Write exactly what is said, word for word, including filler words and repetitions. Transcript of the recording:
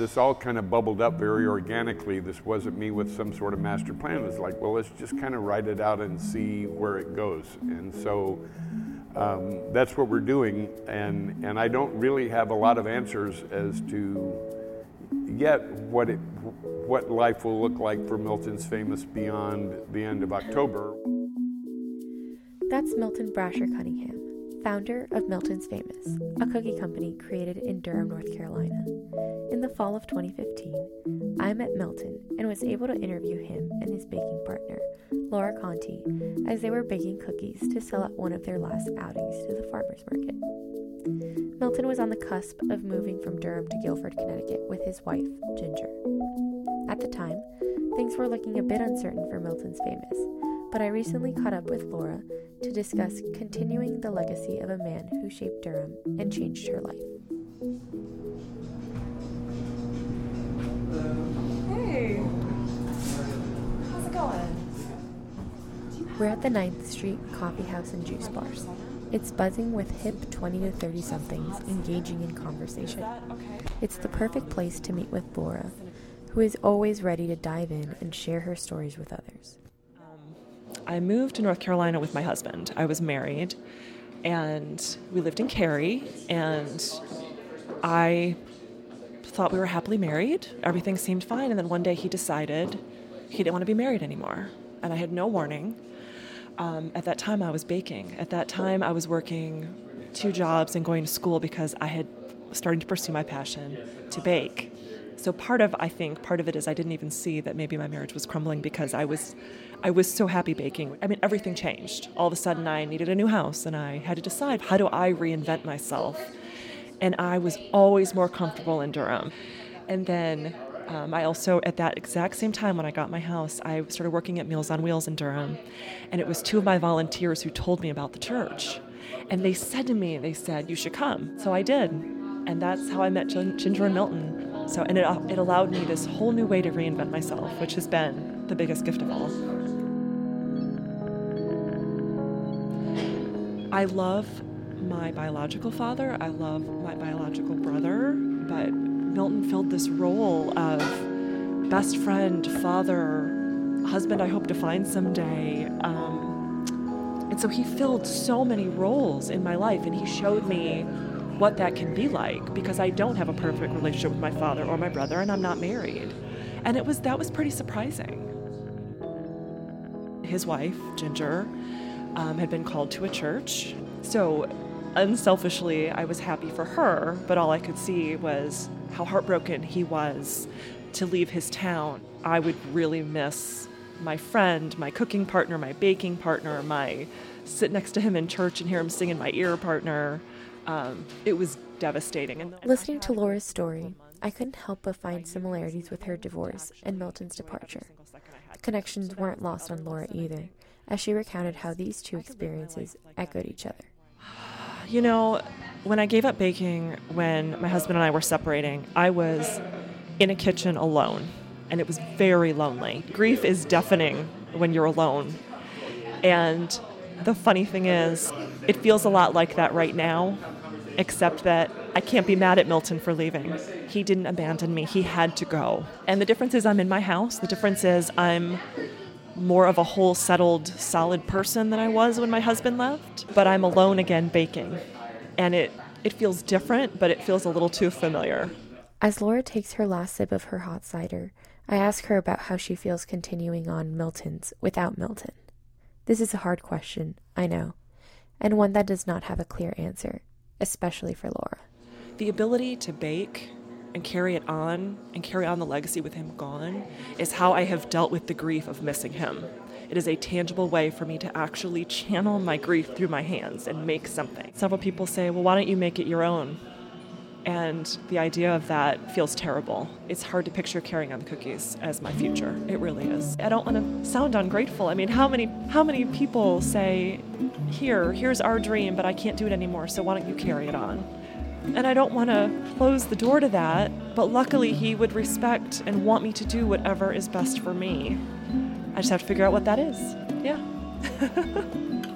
this all kind of bubbled up very organically. This wasn't me with some sort of master plan. It was like, well, let's just kind of write it out and see where it goes. And so um, that's what we're doing. And, and I don't really have a lot of answers as to yet what it, what life will look like for Milton's Famous beyond the end of October. That's Milton Brasher Cunningham, founder of Milton's Famous, a cookie company created in Durham, North Carolina. In the fall of twenty fifteen, I met Milton and was able to interview him and his baking partner, Laura Conti, as they were baking cookies to sell at one of their last outings to the farmers market. Milton was on the cusp of moving from Durham to Guilford, Connecticut with his wife, Ginger. At the time, things were looking a bit uncertain for Milton's Famous, but I recently caught up with Laura to discuss continuing the legacy of a man who shaped Durham and changed her life. Hey, how's it going? We're at the ninth Street Coffee House and Juice Bars. It's buzzing with hip twenty to thirty-somethings engaging in conversation. It's the perfect place to meet with Laura, who is always ready to dive in and share her stories with others. I moved to North Carolina with my husband. I was married, and we lived in Cary, and I thought we were happily married. Everything seemed fine, and then one day he decided he didn't want to be married anymore, and I had no warning. Um, at that time, I was baking. At that time, I was working two jobs and going to school because I had started to pursue my passion to bake. So part of, I think, part of it is I didn't even see that maybe my marriage was crumbling because I was I was so happy baking. I mean, everything changed. All of a sudden, I needed a new house, and I had to decide, how do I reinvent myself? And I was always more comfortable in Durham. And then um, I also, at that exact same time when I got my house, I started working at Meals on Wheels in Durham. And it was two of my volunteers who told me about the church. And they said to me, they said, you should come. So I did. And that's how I met Ginger and Milton. So, and it, it allowed me this whole new way to reinvent myself, which has been the biggest gift of all. I love my biological father. I love my biological brother, but Milton filled this role of best friend, father, husband I hope to find someday. Um, and so he filled so many roles in my life, and he showed me what that can be like, because I don't have a perfect relationship with my father or my brother, and I'm not married. And it was that was pretty surprising. His wife, Ginger, um, had been called to a church. So unselfishly, I was happy for her, but all I could see was how heartbroken he was to leave his town. I would really miss my friend, my cooking partner, my baking partner, my sit next to him in church and hear him sing in my ear partner. Um, it was devastating. And listening to Laura's story, I couldn't help but find similarities with her divorce and Milton's departure. The connections weren't lost on Laura either, as she recounted how these two experiences echoed each other. You know, when I gave up baking, when my husband and I were separating, I was in a kitchen alone, and it was very lonely. Grief is deafening when you're alone. And the funny thing is, it feels a lot like that right now, except that I can't be mad at Milton for leaving. He didn't abandon me. He had to go. And the difference is I'm in my house. The difference is I'm more of a whole, settled, solid person than I was when my husband left. But I'm alone again baking. And it, it feels different, but it feels a little too familiar. As Laura takes her last sip of her hot cider, I ask her about how she feels continuing on Milton's without Milton. This is a hard question, I know, and one that does not have a clear answer, especially for Laura. The ability to bake and carry it on and carry on the legacy with him gone is how I have dealt with the grief of missing him. It is a tangible way for me to actually channel my grief through my hands and make something. Several people say, well, why don't you make it your own? And the idea of that feels terrible. It's hard to picture carrying on the cookies as my future. It really is. I don't want to sound ungrateful. I mean, how many how many people say, here, here's our dream, but I can't do it anymore, so why don't you carry it on? And I don't want to close the door to that, but luckily he would respect and want me to do whatever is best for me. I just have to figure out what that is. Yeah.